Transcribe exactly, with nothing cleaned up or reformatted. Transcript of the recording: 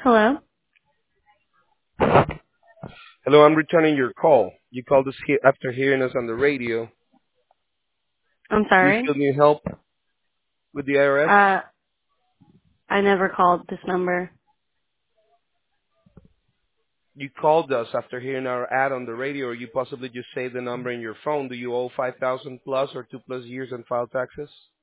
Hello? Hello, I'm returning your call. You called us he- after hearing us on the radio. I'm Do you sorry. still need help with the I R S? Uh, I never called this number. You called us after hearing our ad on the radio, or you possibly just saved the number in your phone. Do you owe five thousand plus or two plus years on file taxes?